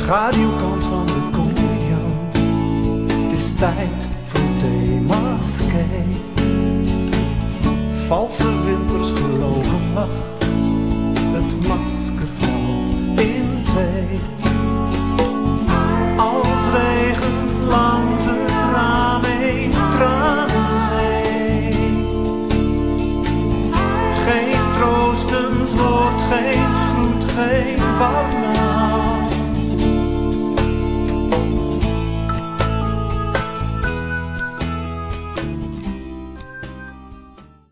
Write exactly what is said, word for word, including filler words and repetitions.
schaduwkant van de comediant. Het is tijd voor démasqué. Valse wimpers, gelogen lach. Het masker valt in twee. Als regen langs het raam heen, tranenzee. Geen troostend woord, geen groet, geen warme